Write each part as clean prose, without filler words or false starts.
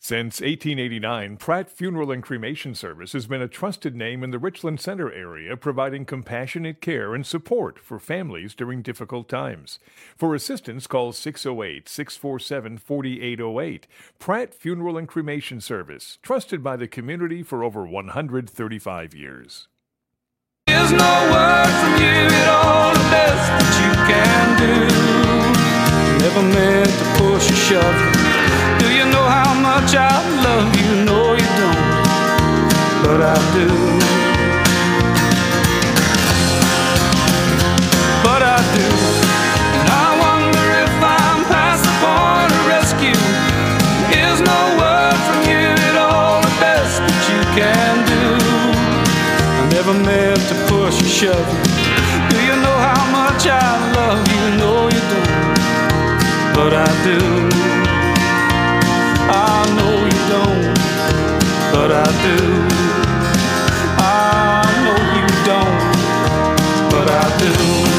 Since 1889, Pratt Funeral and Cremation Service has been a trusted name in the Richland Center area, providing compassionate care and support for families during difficult times. For assistance, call 608-647-4808. Pratt Funeral and Cremation Service, trusted by the community for over 135 years. There's no word from you at all, the best that you can do. Never meant to push or shove. Do you know how much I love you? No, you don't, but I do. But I do. And I wonder if I'm past the point of rescue. There's no word from you at all, the best that you can do. I never meant to push or shove you. Do you know how much I love you? No, you don't, but I do. I know you don't, but I do. I know you don't, but I do.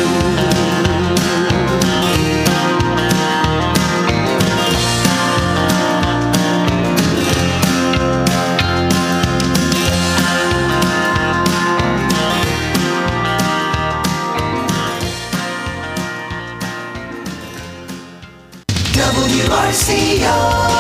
WRCO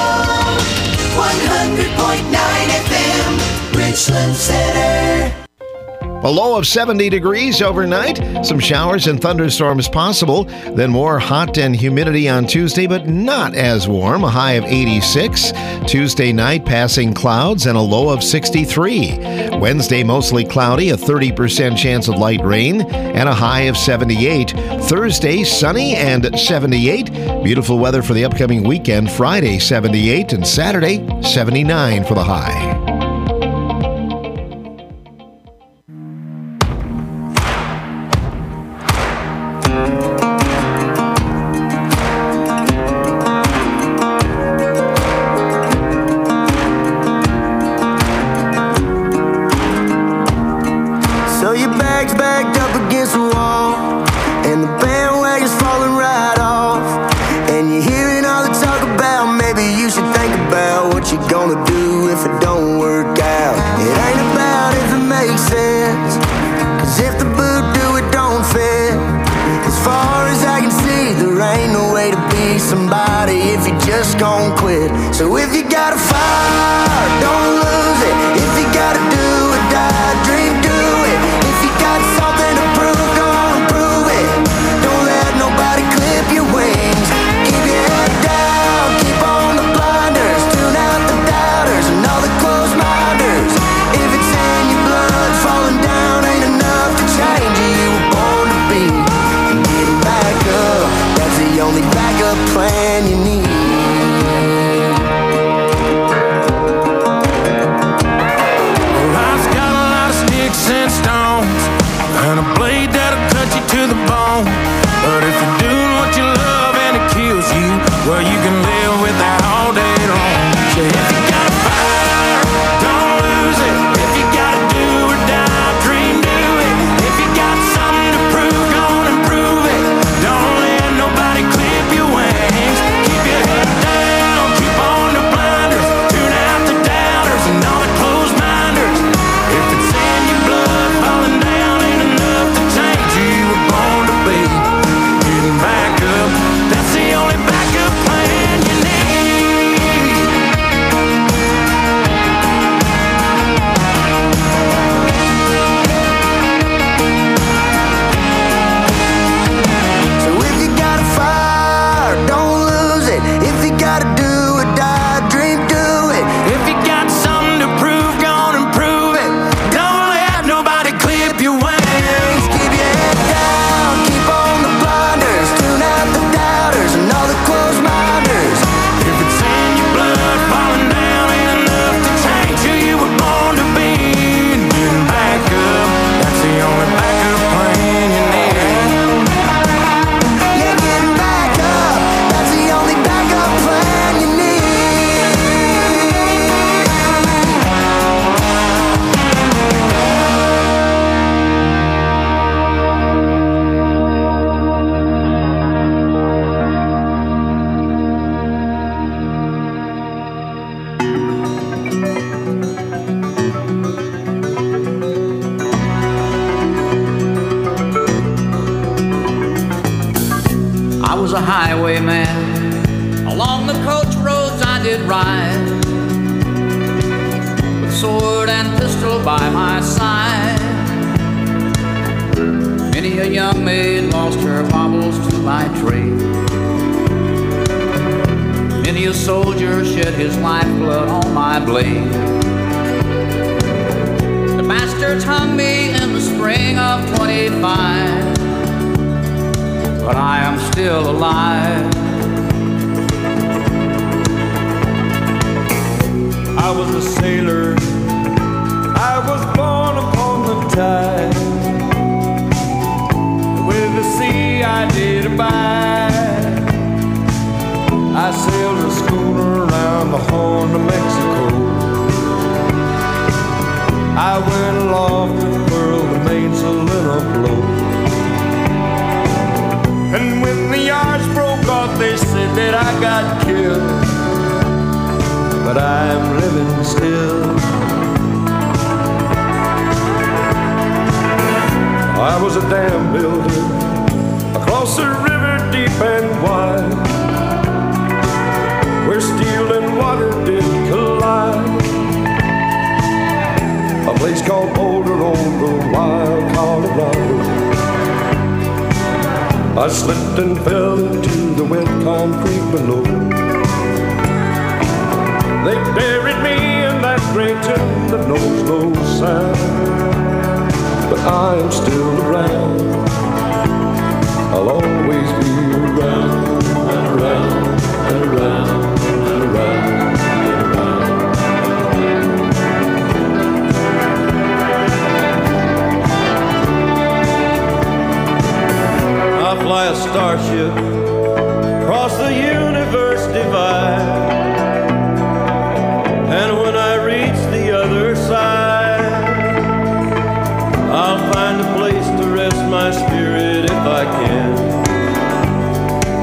100.9 FM, Richland Center. A low of 70 degrees overnight. Some showers and thunderstorms possible. Then more hot and humidity on Tuesday, but not as warm. A high of 86. Tuesday night, passing clouds and a low of 63. Wednesday, mostly cloudy, a 30% chance of light rain, and a high of 78. Thursday, sunny and 78. Beautiful weather for the upcoming weekend. Friday, 78, and Saturday, 79 for the high. So if you got a fire, don't lose it. If you gotta do or die, dream, do it. If you got something to prove, go on and prove it. Don't let nobody clip your wings. Keep your head down, keep on the blinders. Tune out the doubters and all the closed minders. If it's in your blood, falling down ain't enough to change who you were born to be. And getting back up, that's the only backup plan you need. I was a highwayman. Along the coach roads I did ride, with sword and pistol by my side. Many a young maid lost her baubles to my trade. Many a soldier shed his lifeblood on my blade. The bastards hung me in the spring of 25, but I am still alive. I was a sailor, I was born upon the tide. With the sea I did abide. I sailed a schooner around the Horn of Mexico. I went aloft to furl the mainsail in a blow. And when the yards broke off, they said that I got killed. But I'm living still. I was a dam builder across a river deep and wide, where steel and water did collide. A place called Boulder on the wild Colorado. I slipped and fell into the wet concrete below. They buried me in that great tomb that knows no sound. But I am still around. I'll always be around and around and around and around and around. I fly a starship across the universe divide. And when I reach the other side, I'll find a place to rest my spirit if I can.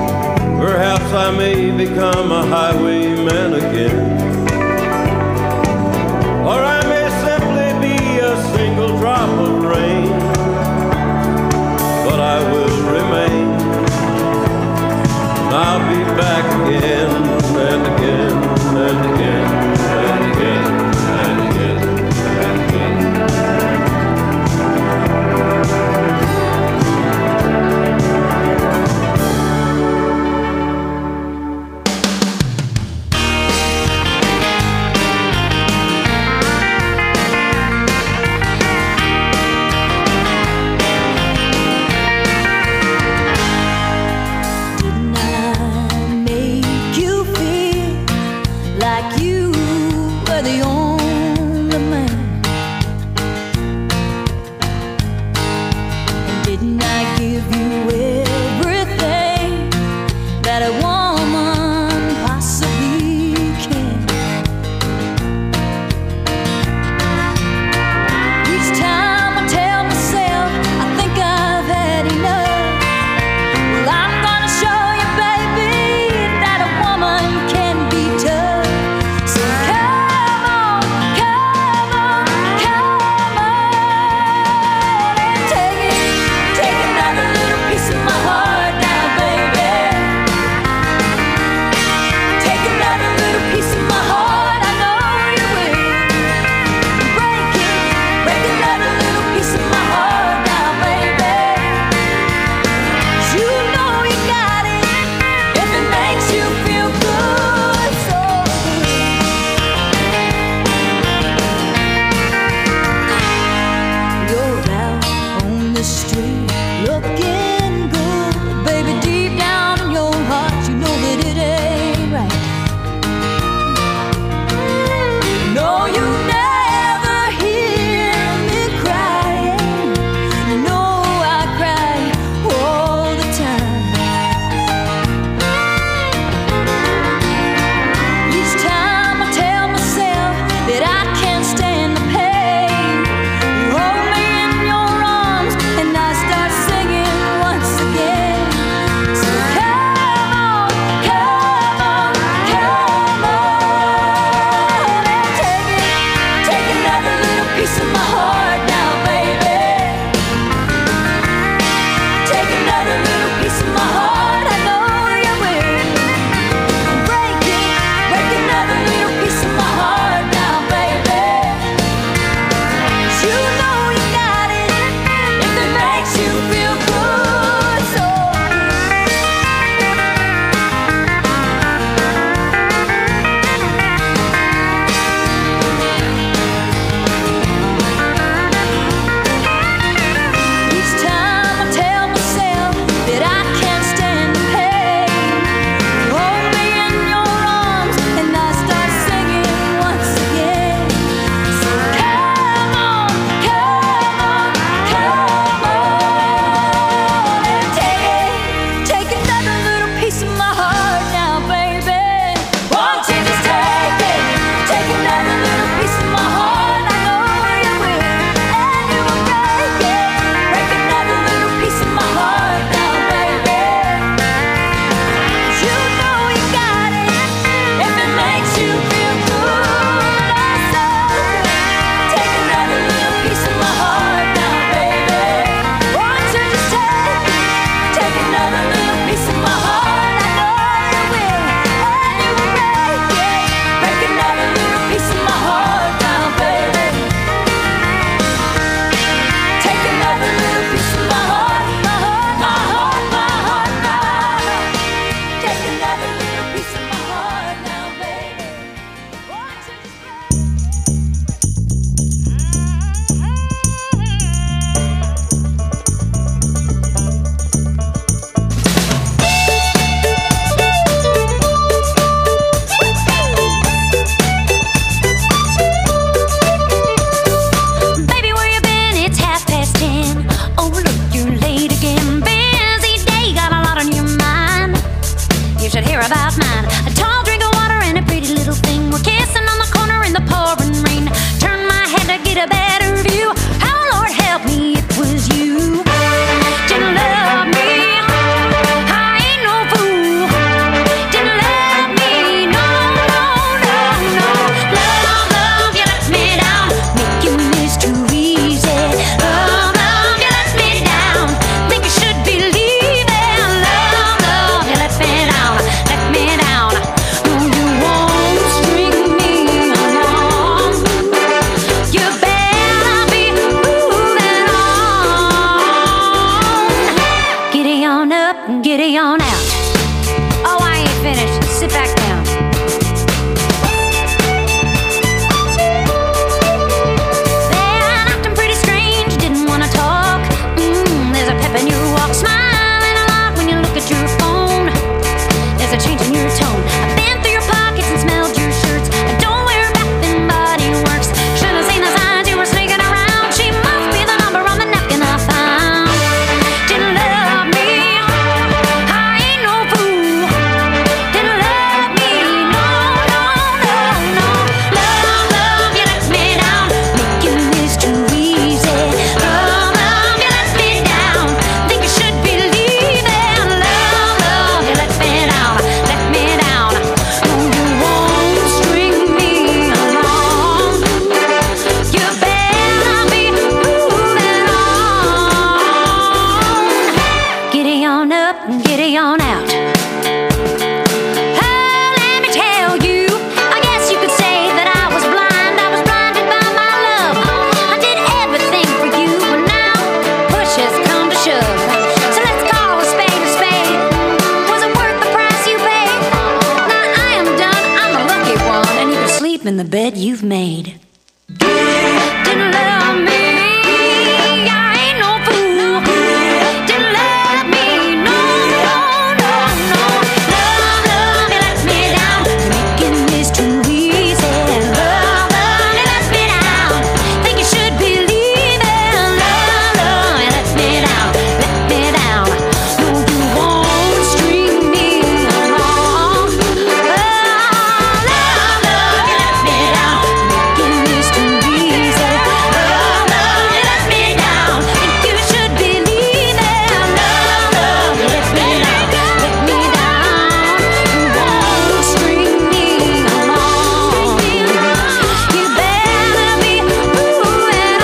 sleep in the bed you've made. Didn't love me, I ain't no fool. Didn't love me, no, no, no, no. Love, you let me down. Making this too easy. Love, you let me down. Think you should believe it. Love, you let me down. Let me down. No, you won't string me along. Love, you let me down. Making this too easy. Love, you let me down. Think you should believe it. Love, you let me down. Let me down. You won't string me along. You better be moving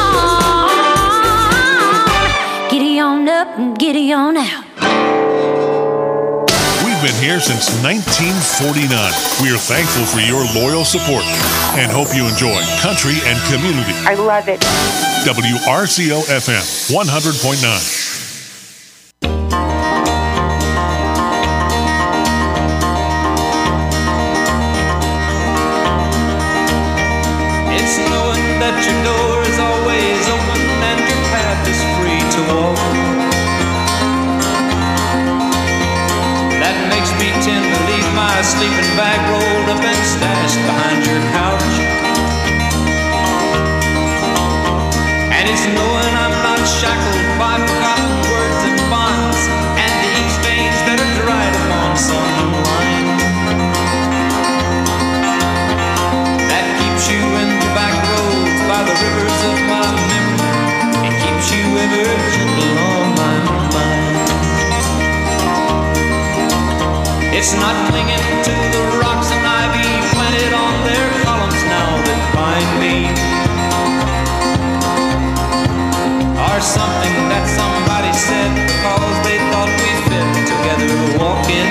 on. Giddy on up and giddy on out. We've been here since 1949. We are thankful for your loyal support and hope you enjoy country and community. I love it. WRCO FM 100.9. It's knowing that your door is always open and your path is free to walk. That makes me tend to leave my sleeping bag rolled up and stashed behind your couch. And it's knowing I'm not shackled by forgotten words and bonds and the ink stains that are dried upon some line. That keeps you in the back roads by the rivers of my memory. It keeps you ever gentle on my mind. It's not clinging to the rocks and ivy planted on their columns now that bind me, or something that somebody said because they thought we fit together walking.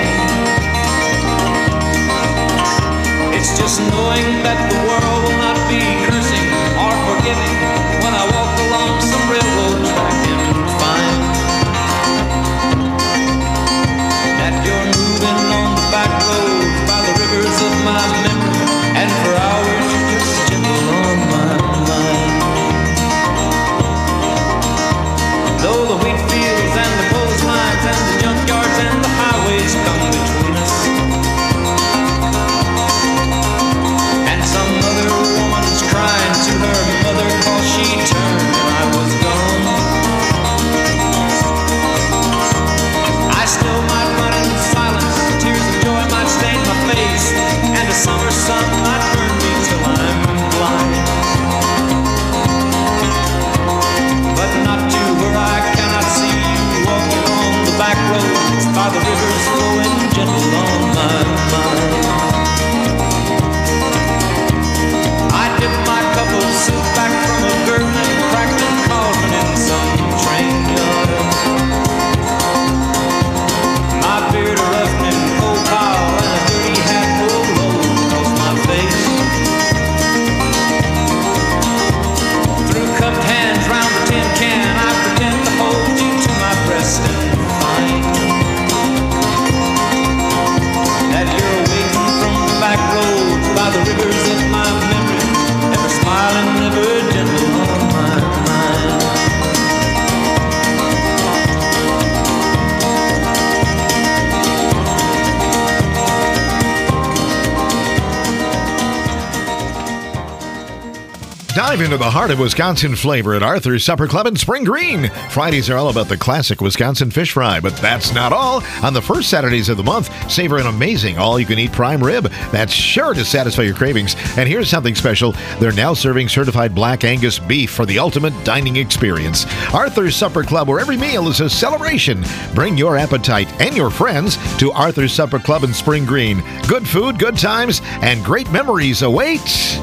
It's just knowing that the world will not be cursing or forgiving when I walk along some railroad track and find that you're moving on the back roads by the rivers of my memory, and for hours you're just gentle on my mind. Though the wheat fields and the clotheslines and the junkyards and the highways come between us, and some other woman's crying to her mother 'cause she turned and I was gone, I still might run in silence, tears of joy might stain my face, and the summer sun might burn me till I'm blind, but not to where I cannot see you walking on the back roads by the rivers flowing gentle on my mind. I dipped my cup of soup back from a gurgling, crackling cauldron in some train yard. My beard a roughening coal pile and a dirty hat pulled low across my face. Through cupped hands round the tin can, I pretend to hold you to my breast and find that you're waiting from the back road by the rivers of my memory, ever smiling, ever gentle on my mind. Dive into the heart of Wisconsin flavor at Arthur's Supper Club in Spring Green. Fridays are all about the classic Wisconsin fish fry, but that's not all. On the first Saturdays of the month, savor an amazing all-you-can-eat prime rib that's sure to satisfy your cravings. And here's something special. They're now serving certified Black Angus beef for the ultimate dining experience. Arthur's Supper Club, where every meal is a celebration. Bring your appetite and your friends to Arthur's Supper Club in Spring Green. Good food, good times, and great memories await.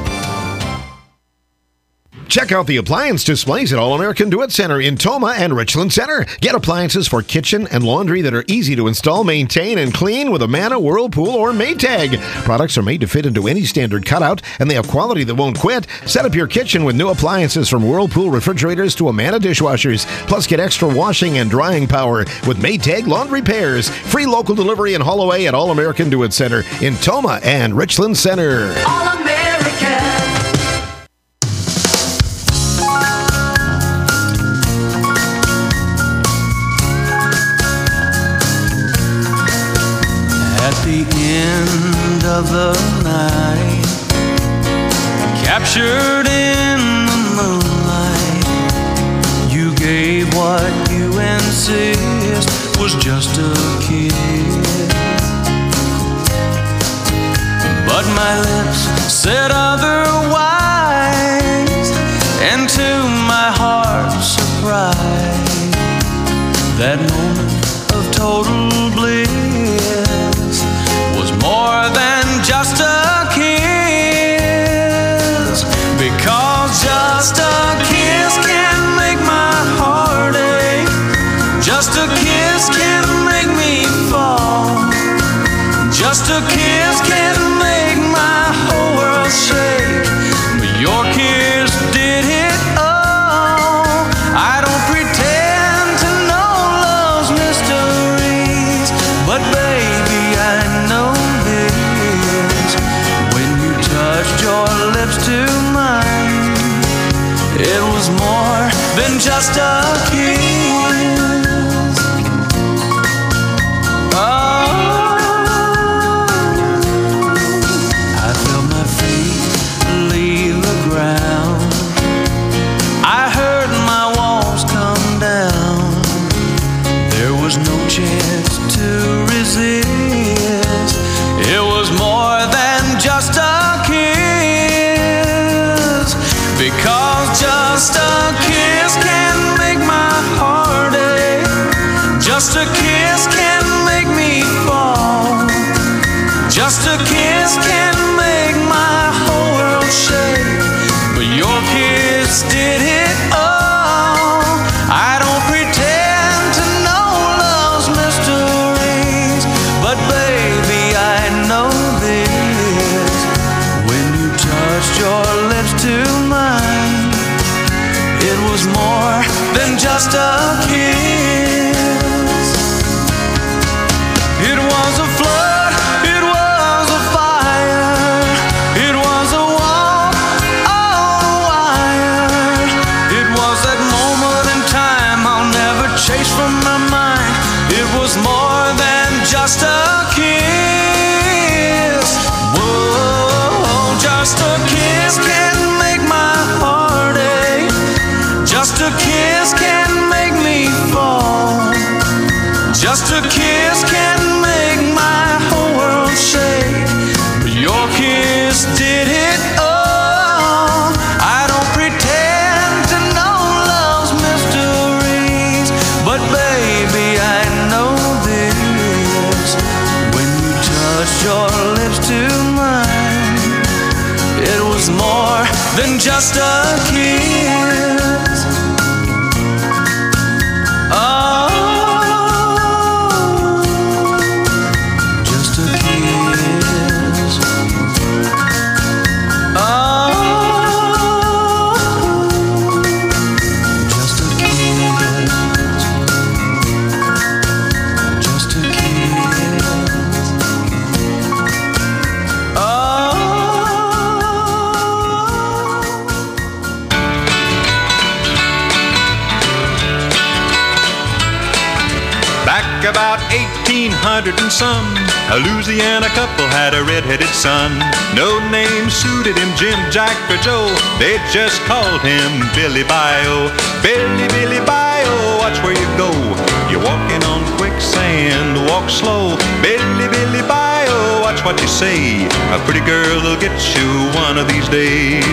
Check out the appliance displays at All American Do It Center in Toma and Richland Center. Get appliances for kitchen and laundry that are easy to install, maintain, and clean with Amana, Whirlpool, or Maytag. Products are made to fit into any standard cutout, and they have quality that won't quit. Set up your kitchen with new appliances from Whirlpool refrigerators to Amana dishwashers. Plus, get extra washing and drying power with Maytag laundry pairs. Free local delivery and haul away at All American Do It Center in Toma and Richland Center. All American. of the night, captured in the moonlight. You gave what you insist was just a kiss, but my lips said otherwise, and to my heart's surprise, that moment of total bliss was more than just a kiss, because just a kiss can make my heart ache, just a kiss can make me fall, just a kiss can make my whole world shake, but your kiss did it all. I don't pretend to know love's mysteries, but baby, I know this. When you touched your lips to mine, it was more than just a kiss. Oh, I felt my feet leave the ground, I heard my walls come down. There was no chance to resist. It was more than just a kiss, because just a kiss can make my heart ache, just a kiss can make me fall, just a kiss can make my whole world shake, but your kiss did it all. I don't pretend to know love's mysteries, but baby, I know this. When you touched your lips to mine, it was more than just a kiss. It was a flood, it was a fire, it was a wall on a wire. It was that moment in time I'll never chase from my mind. It was more than just a kiss. Whoa, just a kiss can make my heart ache, just a kiss can make me fall, just a kiss can make my whole world shake, but your kiss did it all. I don't pretend to know love's mysteries, but baby, I know this. When you touched your lips to mine, it was more than just a kiss. Oh, just a kiss. Oh, just a kiss. Just a kiss. Oh. Back about 1800 and some, a Louisiana couple had a red-headed son. No name suited him, Jim, Jack, or Joe. They just called him Billy Bio. Billy, Billy Bio, watch where you go. You're walking on quicksand, walk slow. Billy, Billy Bio, watch what you say. A pretty girl will get you one of these days.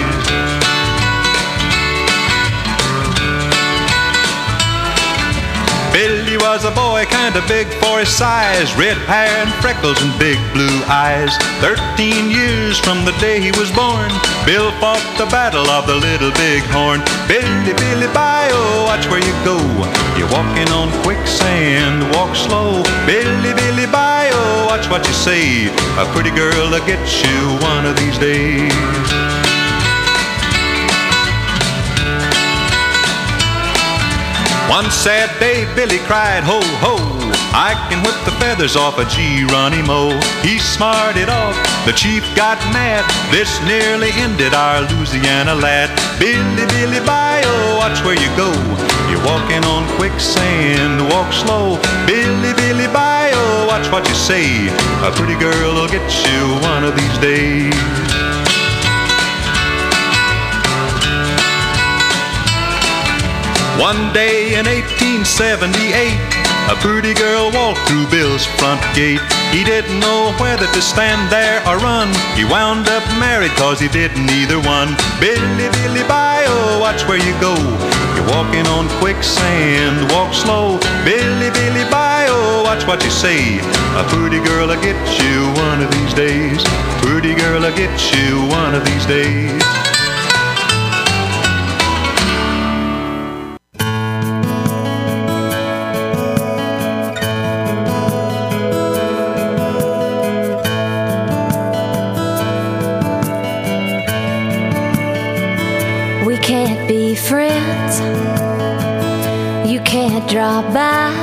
Billy was a boy kinda big for his size, red hair and freckles and big blue eyes. 13 years from the day he was born, Bill fought the battle of the Little Big Horn. Billy, Billy Bio, watch where you go. You're walking on quicksand, walk slow. Billy, Billy Bio, watch what you say. A pretty girl will get you one of these days. One sad day Billy cried, ho, ho, I can whip the feathers off a Geronimo. He smarted off, the chief got mad. This nearly ended our Louisiana lad. Billy, Billy Bio, watch where you go. You're walking on quicksand, walk slow. Billy, Billy Bio, watch what you say. A pretty girl will get you one of these days. One day in 1878, a pretty girl walked through Bill's front gate. He didn't know whether to stand there or run. He wound up married cause he didn't either one. Billy, Billy, bye, oh, watch where you go. You're walking on quicksand, walk slow. Billy, Billy, bye, oh, watch what you say. A pretty girl will get you one of these days. Pretty girl will get you one of these days. We can't be friends. You can't drop by.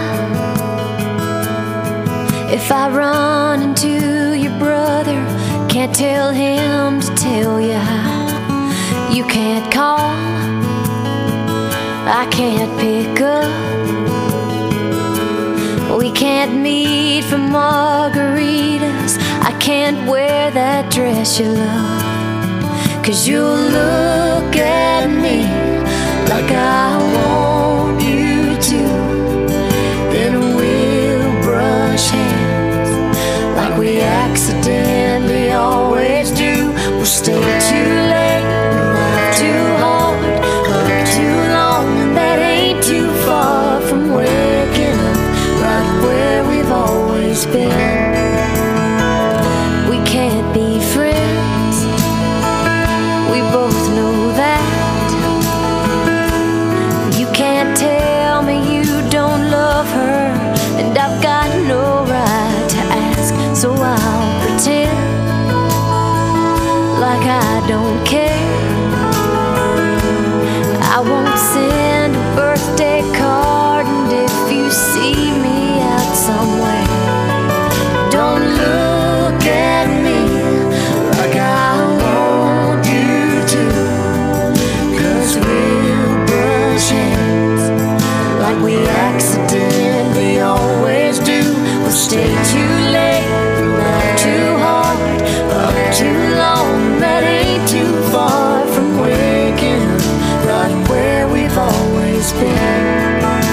If I run into your brother, can't tell him to tell you hi. You can't call, I can't pick up. We can't meet for margaritas. I can't wear that dress you love. 'Cause you'll look at me like I want you to. Then we'll brush hands like we accidentally always do. We'll stay too late, laugh too hard, up too long. That ain't too far from waking up right where we've always been. We can't be friends, we both know that. You can't tell me you don't love her, and I've got no right to ask. So I'll pretend like I don't care. I won't send a birthday card, and if you see me out somewhere, don't look at me like I want you to. 'Cause we'll brush hands like we accidentally always do. We'll stay too late, laugh too hard, up too long. That ain't too far from waking up right where we've always been.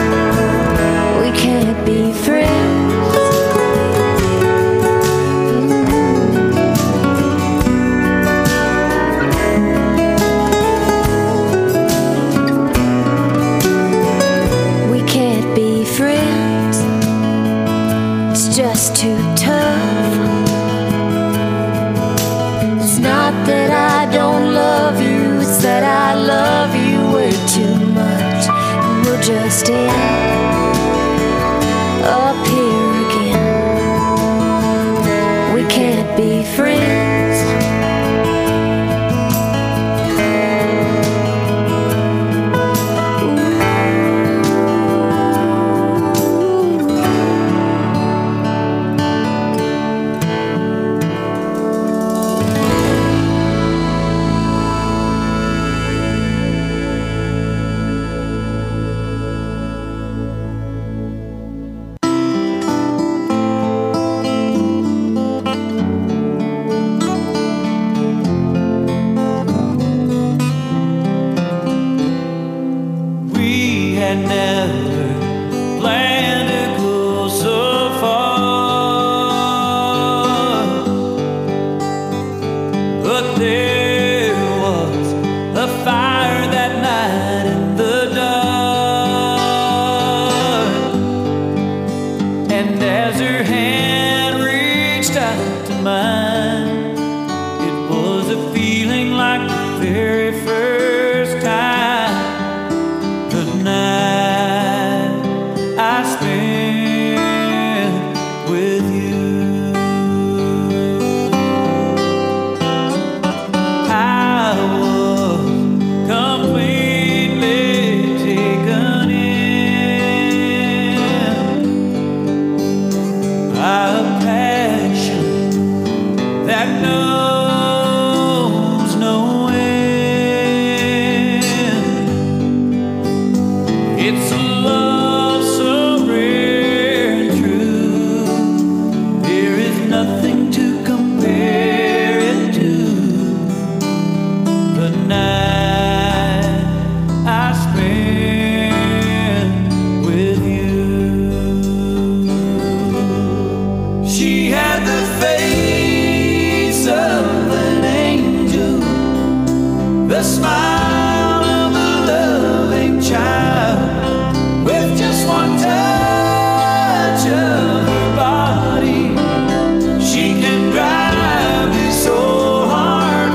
the smile of a loving child with just one touch of her body. She can drive this old heart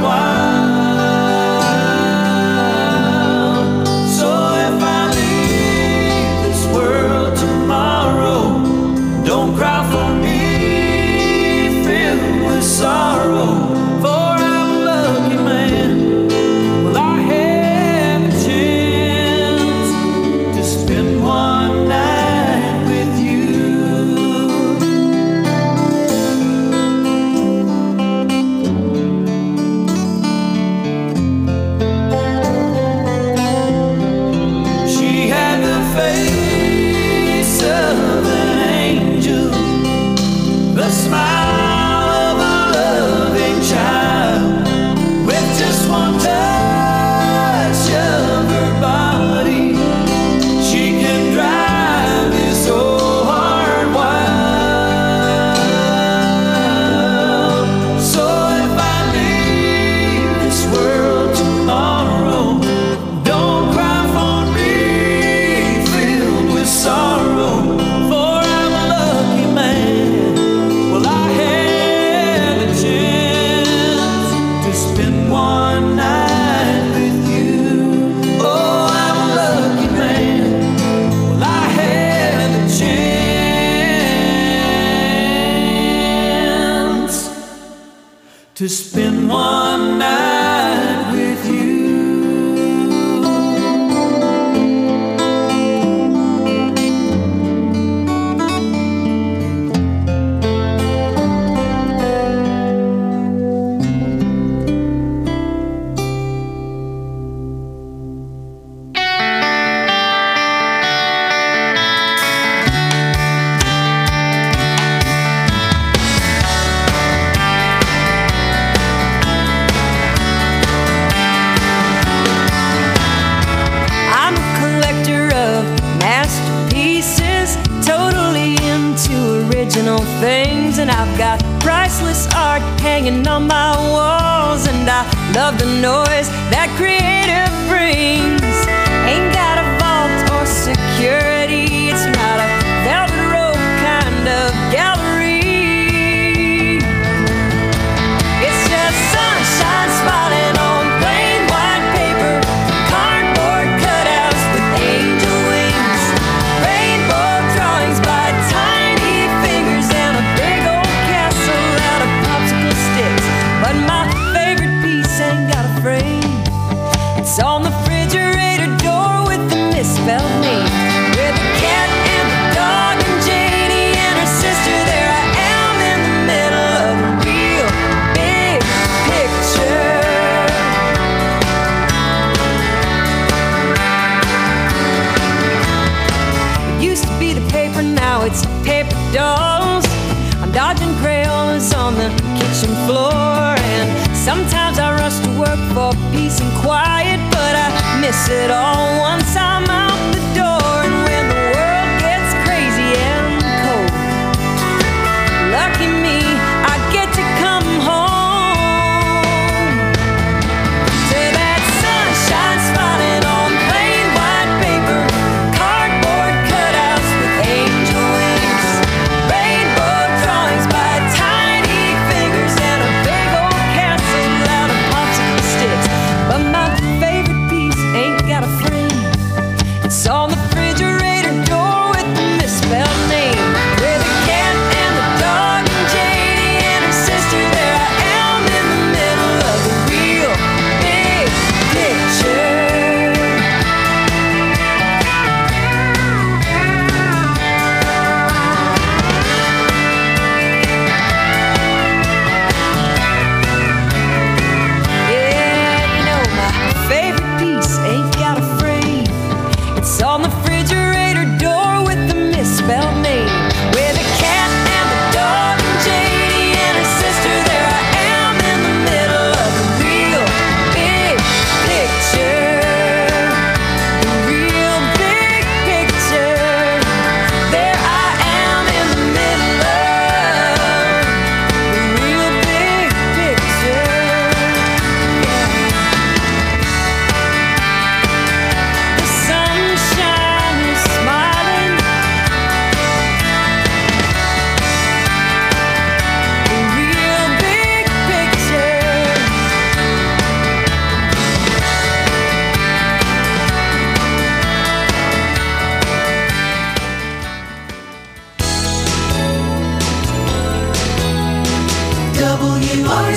wild. So if I leave this world tomorrow, don't cry for me, filled with sorrow. For I'm a lucky man. Well, I have a chance to spend one night with you. She had the face of an angel, the smile of a loving child, with just one touch of her body. She can drive this old heart wild. So if I leave this world tomorrow, don't cry for me, filled with sorrow. For I'm a lucky man. Well, I had a chance to spend one night with you. Oh, I'm a lucky man. Well, I had a chance to spend one night with you. I'm a collector of masterpieces, totally into original things, and I've got priceless art hanging on my walls, and I love the noise that creative brings. Ain't got a vault or security, it's not a velvet rope kind of gallery. It's just sunshine smiling on plain white paper, cardboard cutouts with angel wings, rainbow drawings by tiny fingers, and a big old castle out of popsicle sticks. But my favorite piece ain't got a frame. It's on the refrigerator door with the misspelled name, with a cat and a dog and Janie and her sister. There I am in the middle of a real big picture. It used to be the paper, now it's paper dolls. I'm dodging crayons on the kitchen floor, and sometimes I rush to work for peace and quiet, but I miss it all once I'm out the door. And when the world gets crazy and cold, lucky me, I get to come home to that sunshine smiling on plain white paper, cardboard cutouts with angel wings, rainbow drawings by tiny fingers, and a big old castle out of popsicle sticks. But my favorite piece ain't got a frame.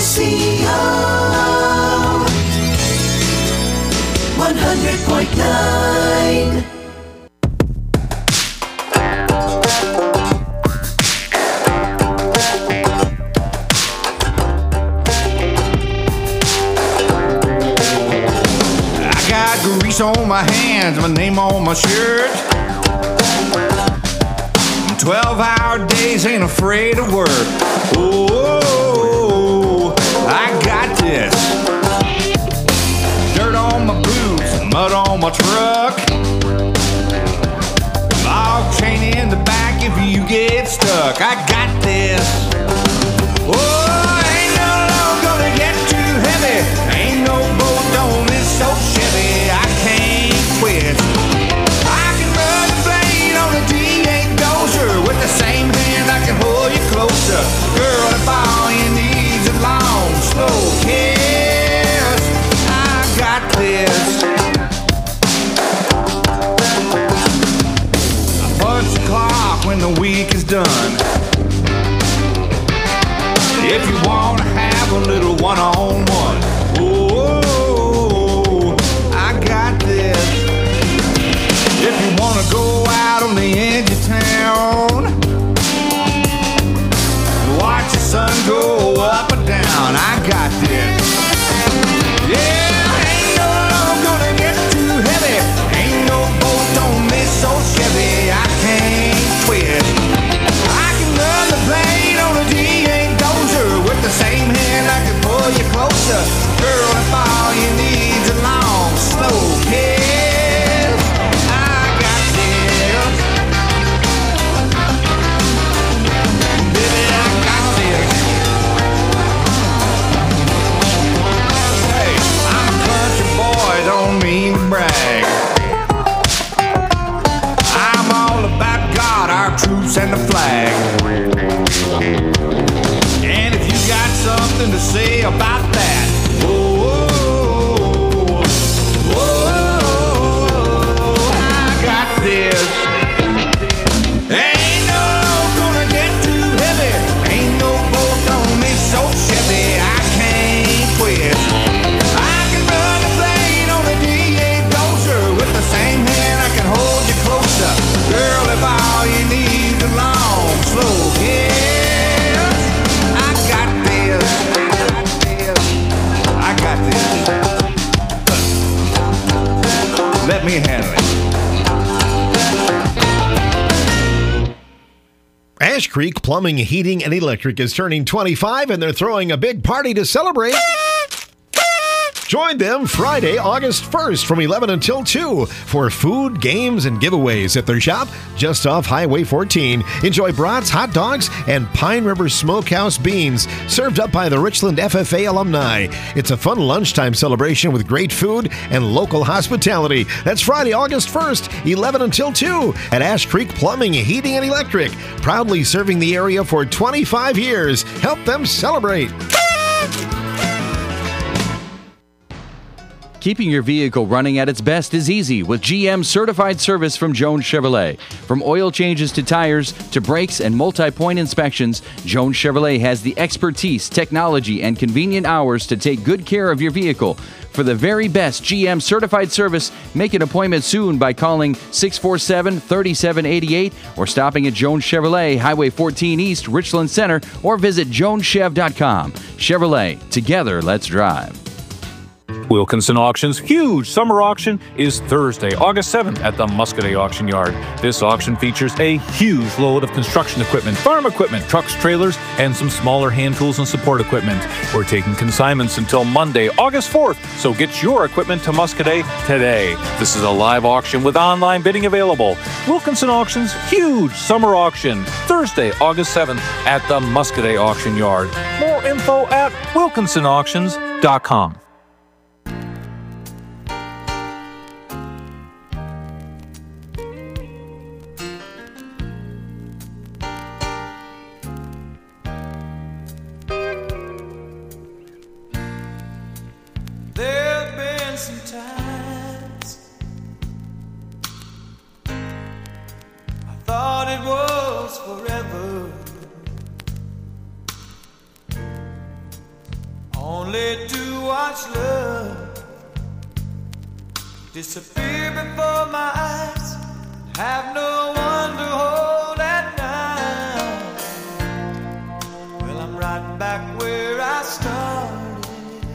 RCO 100.9. Grease on my hands, my name on my shirt. 12-hour days, ain't afraid of work. Oh, I got this. Dirt on my boots, mud on my truck. Log chain in the back if you get stuck. I got this. Oh, ain't no load gonna get too heavy. Ain't no boat on this so Chevy. I can't quit. I can run the blade on a D8 dozer. With the same hand I can hold you closer. Girl, if all you need's a long, slow kiss, I got this. I punch the clock when the week is done. If you wanna have a little one-on-one, oh, I got this. If you wanna go out on the edge of town, watch the sun go up and down, I got this. Yeah, ain't no load gonna get too heavy. Ain't no boat on this so Chevy. I can't quit. I can run the blade on a D8 dozer. With the same hand I can pull you closer. Girl, if all you need's a long, slow kiss, I got this. Baby, I got this. Hey, I'm a country boy, don't mean to brag. I'm all about God, our troops, and the flag. And if you got something to say about that, I got this. Ain't no load gonna get too heavy. Ain't no boat on me so Chevy. I can't quit. I can run the blade on a D8 dozer. With the same hand I can hold you closer. Girl, if all you need is a long, slow kiss, I got this. I got this. Let me handle it. Ash Creek Plumbing, Heating, and Electric is turning 25, and they're throwing a big party to celebrate. Join them Friday, August 1st from 11 until 2 for food, games, and giveaways at their shop just off Highway 14. Enjoy brats, hot dogs, and Pine River Smokehouse beans served up by the Richland FFA alumni. It's a fun lunchtime celebration with great food and local hospitality. That's Friday, August 1st, 11 until 2 at Ash Creek Plumbing, Heating, and Electric. Proudly serving the area for 25 years. Help them celebrate. Keeping your vehicle running at its best is easy with GM certified service from Jones Chevrolet. From oil changes to tires to brakes and multi-point inspections, Jones Chevrolet has the expertise, technology, and convenient hours to take good care of your vehicle. For the very best GM certified service, make an appointment soon by calling 647-3788 or stopping at Jones Chevrolet, Highway 14 East, Richland Center, or visit joneschev.com. Chevrolet, together, let's drive. Wilkinson Auction's huge summer auction is Thursday, August 7th at the Muscadet Auction Yard. This auction features a huge load of construction equipment, farm equipment, trucks, trailers, and some smaller hand tools and support equipment. We're taking consignments until Monday, August 4th, so get your equipment to Muscadet today. This is a live auction with online bidding available. Wilkinson Auction's huge summer auction, Thursday, August 7th at the Muscadet Auction Yard. More info at wilkinsonauctions.com. There've been some times I thought it was forever. only to watch love disappear before my eyes. Have no one to hold at night. Well, I'm right back where I started,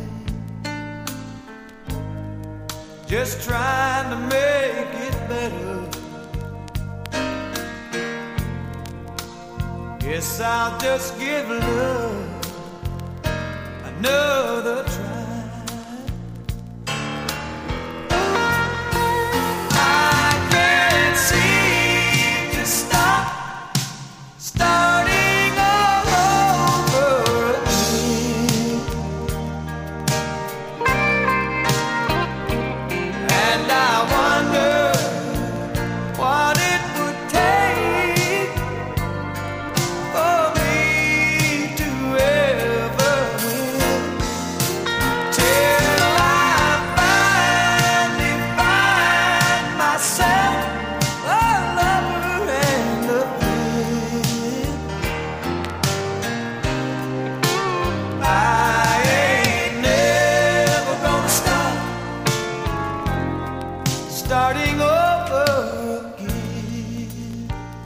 just trying to make it better. Guess I'll just give love another try. I can't seem to stop starting all over again, and I wonder what it would take for me to ever win, till I finally find myself a lover and a friend. I ain't never gonna stop starting over again.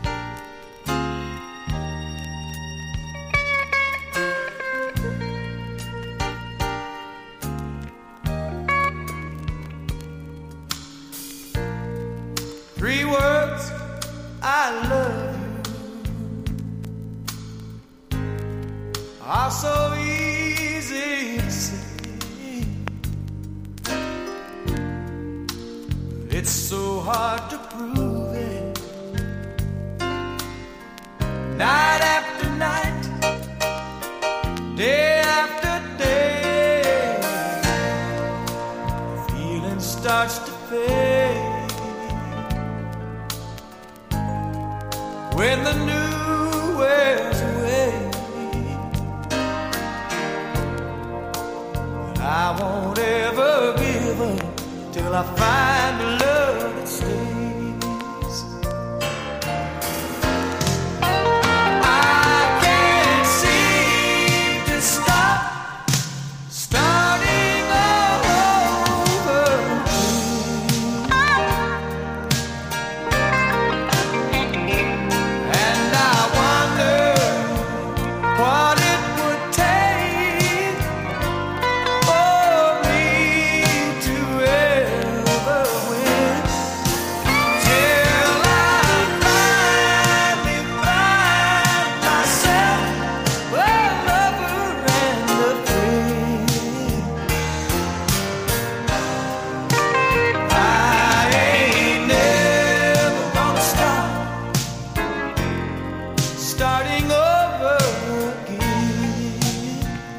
Three words, I love you, are so easy to say, but it's so hard to prove it. Night after night, day after day, the feeling starts to fade when the new wears away. But I won't ever give up till I find a love that stays. I can't seem to stop starting all over again, and I wonder what it would take for me to ever win, till I finally find myself a lover and a friend. I ain't never gonna stop starting over again.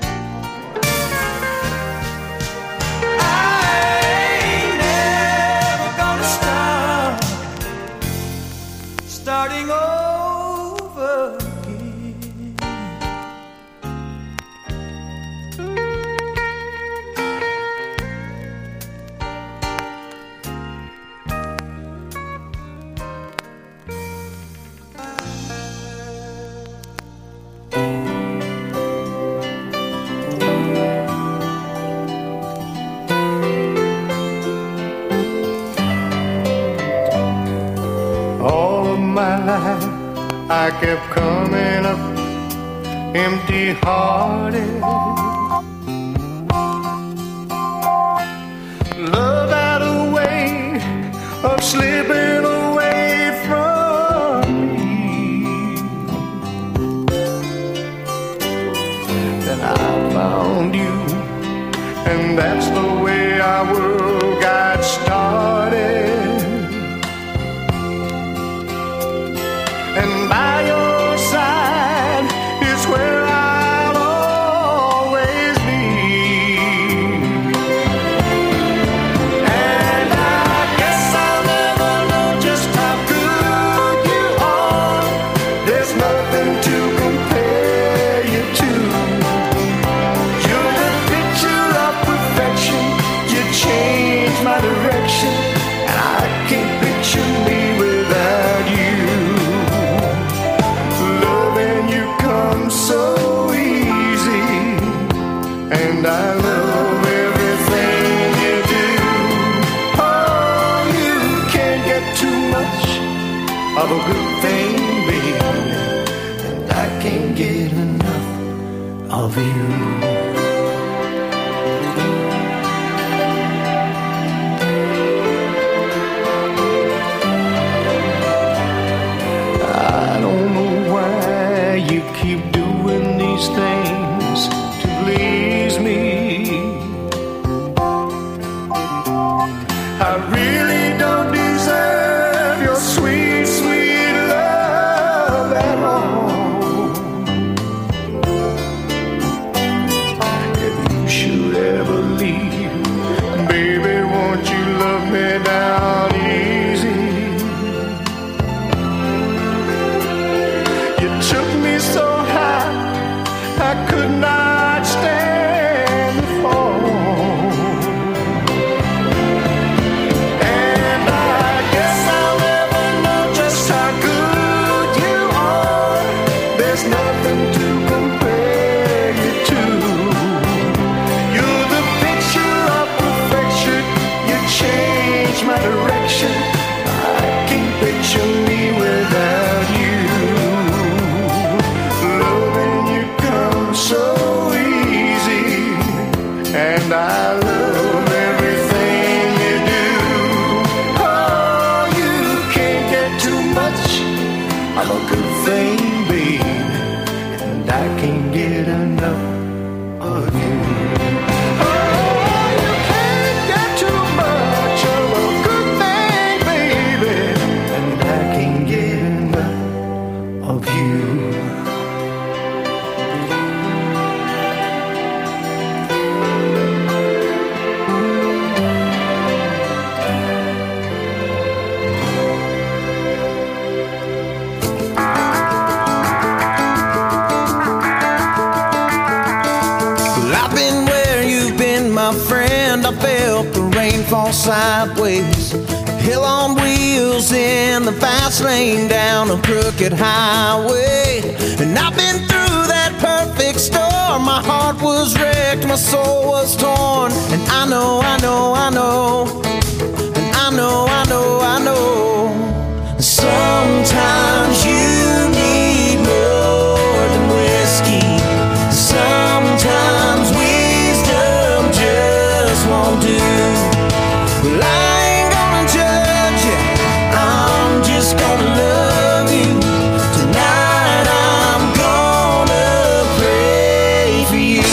I ain't never gonna stop starting over again. All of my life I kept coming up empty-hearted. Love had a way of slipping away from me. Then I found you, and that's the way our world got started. And by your side is where I'll always be. And I guess I'll never know just how good you are. There's nothing to compare you to. You're the picture of perfection. You changed my direction, and I can't picture me without you. Loving you comes so easy, and I of a good thing, baby, and I can't get enough of you. I don't know why you keep doing these things to please me. I really don't deserve your sweet, sweet love at all. If you should ever leave, baby, won't you love me down easy? You took me so high, I could not stand the fall. And I guess I'll never know just how good you are. There's nothing to compare you to. You're the picture of perfection. You changed my direction. I can't picture me without you. Loving you comes so easy, and I love everything you do. Oh, you can't get too much of a good thing, baby, and I can't get enough of you. Oh, you can't get too much of a good thing, baby, and I can't get enough of you. Well, I've been where you've been, my friend. I felt the rain fall sideways. Hill on wheels in the fast lane down a crooked highway. And I've been through that perfect storm. My heart was wrecked, my soul was torn. And I know, I know, I know. And I know, I know, I know. Sometimes you need more than whiskey. Sometimes wisdom just won't do. Well, I ain't gonna judge you, I'm just gonna love you. Tonight I'm gonna pray for you.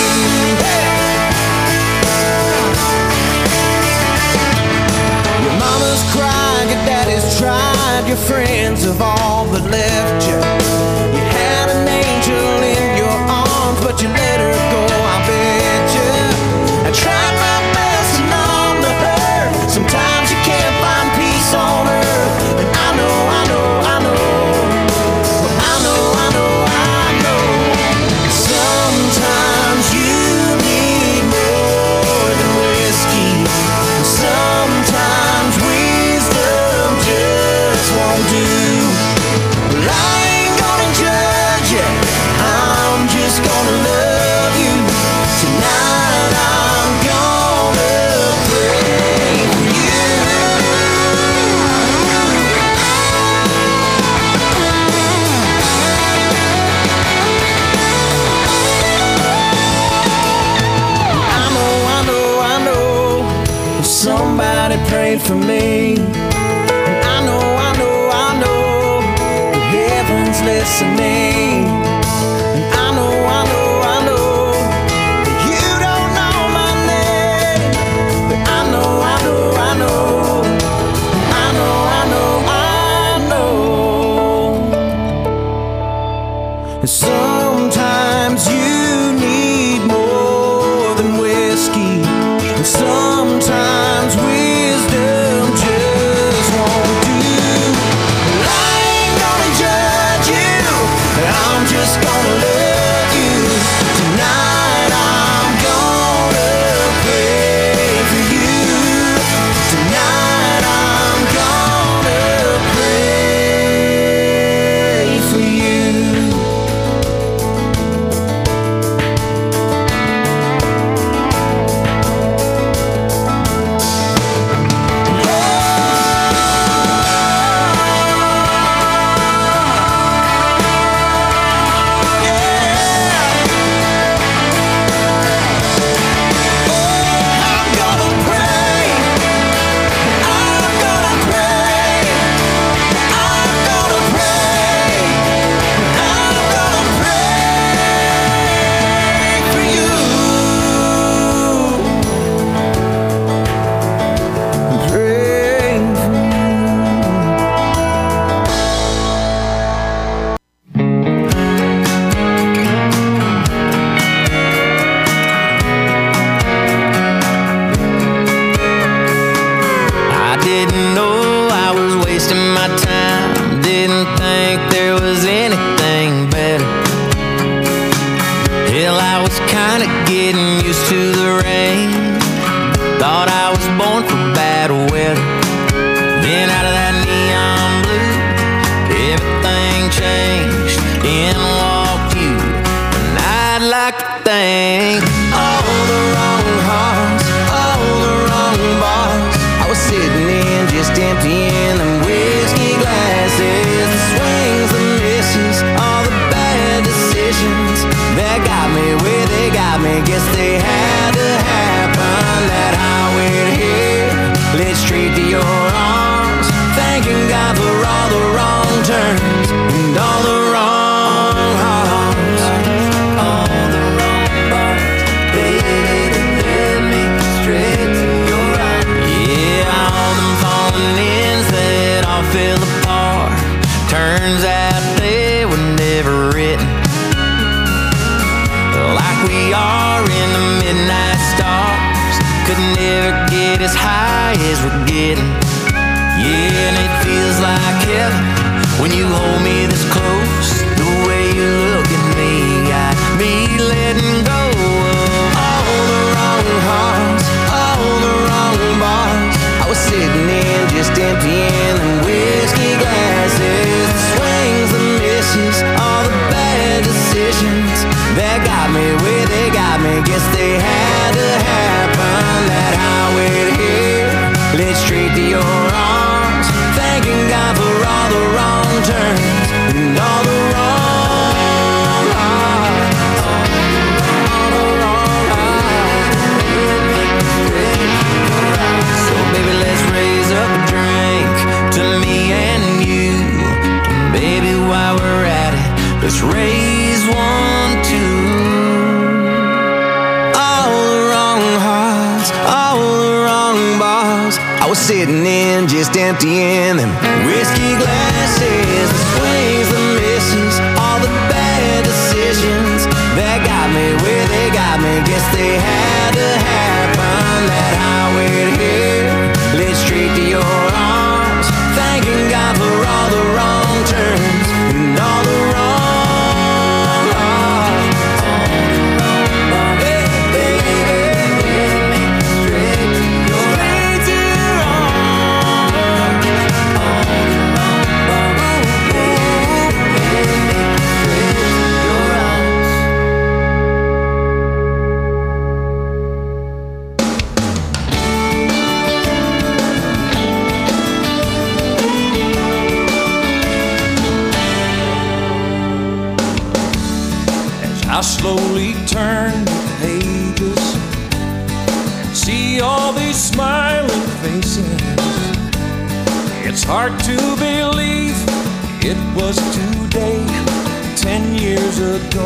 Your mama's cried, your daddy's tried, your friends have all but left you. You had an angel in your arms, but you let her go, I bet you. I tried my best to numb the hurt. Sometimes you can't find peace on earth. And I know, I know, I know. I know, I know, I know. Sometimes you need more than whiskey. Sometimes wisdom just won't do. Well, I ain't gonna judge you, I'm just gonna love you. Tonight I'm gonna pray for you. I know, I know, I know. Somebody prayed for me. And I know, I know, I know. The heaven's listening. And I know, I know, I know. That you don't know my name. But I know, I know, I know. I know, I know, I know. And sometimes you need more than whiskey. And sometimes wisdom just won't do. Well, I ain't gonna judge you. led straight to your arms, thanking God for all the wrong turns and all the wrong hearts, all the wrong parts, baby, that led me straight to your arms. Yeah, all them falling ends that all fell apart, turns out they were never written. Like we are in the midnight stars, could never get as high as we're getting. Yeah, and it feels like heaven when you hold me this close. The way you look at me got me letting go of all the wrong hearts, all the wrong bars. I was sitting in just emptying them whiskey glasses, the swings, the misses, all the bad decisions that got me where they got me. Guess they had to happen. That highway to here led straight to your arms, thanking God for all the wrong turns and all the wrong hearts, all the wrong hearts. So baby, let's raise up a drink to me and you. And baby, while we're at it, let's raise one too. All the wrong hearts, all the wrong bars. I was sitting in just emptying them whiskey glasses, the swings, the misses, all the bad decisions that got me where they got me. Guess they had to happen. That highway to here led straight to your arms, thanking God for all the wrong turns and all the wrong hearts. Hey, baby, straight to your I slowly turn the pages, see all these smiling faces. It's hard to believe it was today, 10 years ago.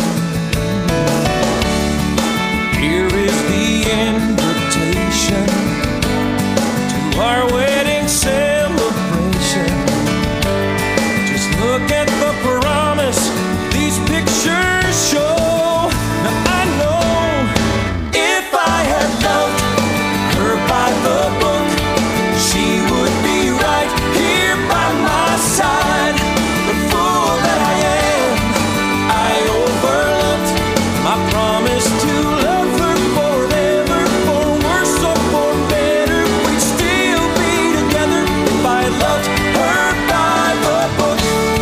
Here is the invitation to our wedding celebration. Just look at the promise these pictures show. Now I know if I had loved her by the book, she would be right here by my side. The fool that I am, I overlooked my promise to love her forever. For worse or for better, we'd still be together if I loved her by the book.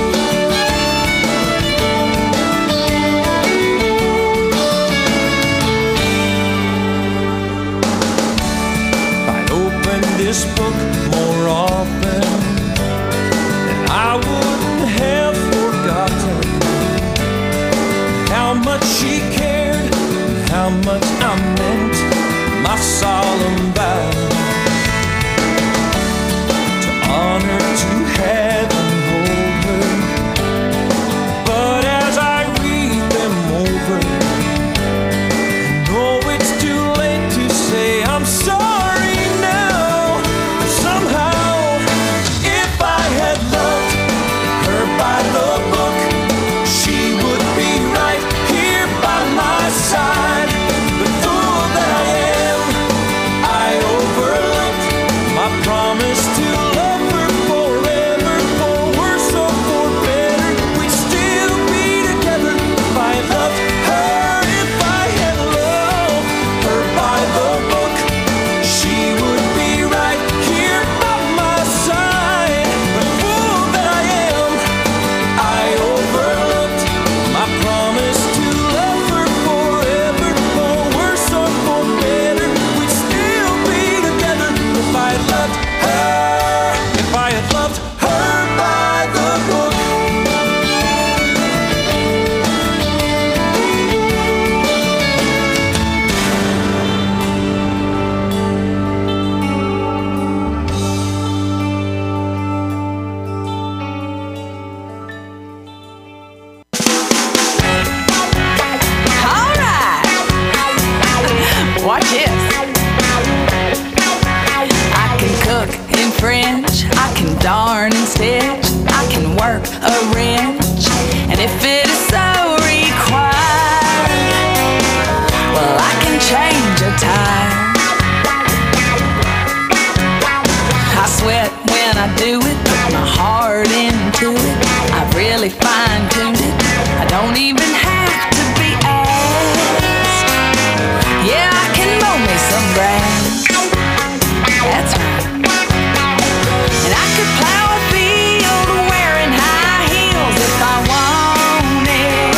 This book more often, and I wouldn't have forgotten how much she cared, how much I meant, my solemn vow to honor, to have and hold her. But as I read them over, I know it's too late to say I'm sorry. By the book, she would be right here by my side. The fool that I am, I overlooked darning stitch. I can work a wrench, and if it is so required, well, I can change a tire. I sweat when I do it, put my heart into it. I've really fine-tuned it. I don't even have to be asked. Yeah, I can mow me some grass. That's right. And I could plow a field wearing high heels if I wanted.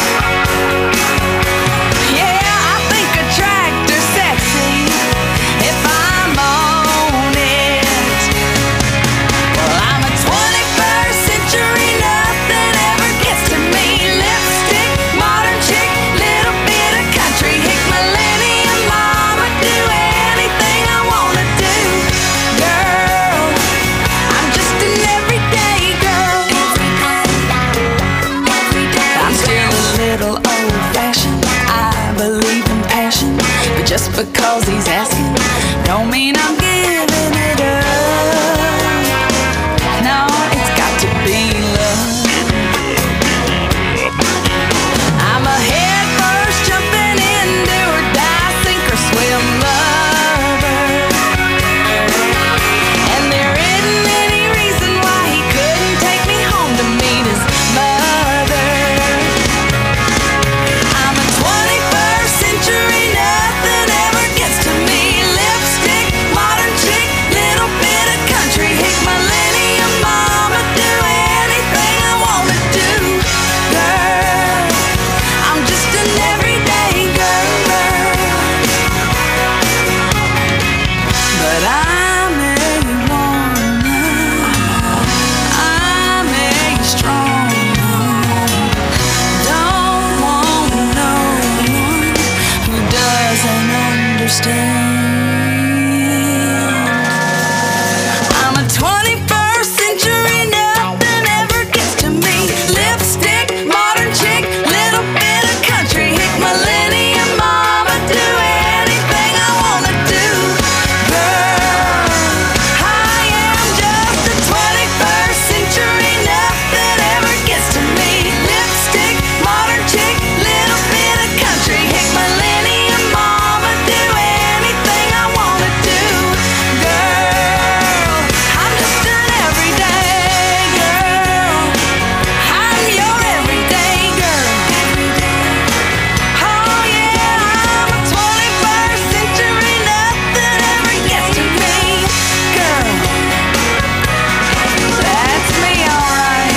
Yeah, I think a tractor's sexy if I'm on it. Well, I'm a 21st century, nothing ever gets to me. Lipstick, modern chick, little bit of country hick, millennium mama, do anything I wanna do. Girl, I'm just an everyday girl. I'm still a little old-fashioned. I believe in passion, but just because he's asking, don't mean I'm giving it up. No, it's got to be love. I'm a head first jumping in, do or die, sink or swim lover. And there isn't any reason why he couldn't take me home to meet his mother. I'm a 21st century, nothing ever gets to me. Lipstick, modern chick, little bit of country hick, millennium mama, do anything I wanna do. Girl, I'm just an everyday girl. But I'm a woman, I'm a strong one. Don't want no one who doesn't understand. I'm a 21st century, nothing ever gets to me. Lipstick, modern chick, little bit of country hick, millennium mama, do anything I wanna do. Girl, I am just a 21st century, nothing ever gets to me. Lipstick, modern chick, little bit of country hick, millennium mama, do anything I wanna do. Girl, I'm just an everyday girl. I'm your everyday girl. Oh yeah, I'm a 21st century, nothing ever gets to me. Girl, that's me, alright.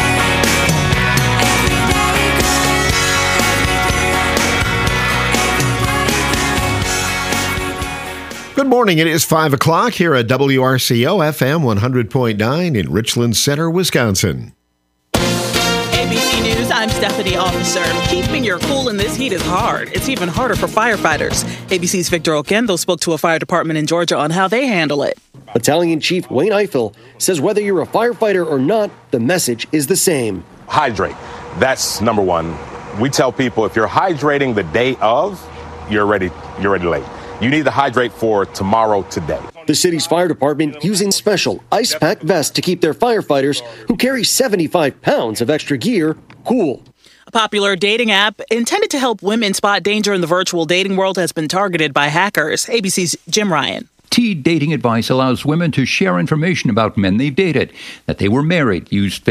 Good morning. It is 5 o'clock here at WRCO FM 100.9 in Richland Center, Wisconsin. ABC News, I'm Stephanie Officer. Keeping your cool in this heat is hard. It's even harder for firefighters. ABC's Victor Oquendo spoke to a fire department in Georgia on how they handle it. Battalion Chief Wayne Eiffel says whether you're a firefighter or not, the message is the same. Hydrate. That's number one. We tell people if you're hydrating the day of, you're ready late. You need to hydrate for tomorrow, today. The city's fire department using special ice pack vests to keep their firefighters, who carry 75 pounds of extra gear, cool. A popular dating app intended to help women spot danger in the virtual dating world has been targeted by hackers. ABC's Jim Ryan. T Dating Advice allows women to share information about men they've dated, that they were married, used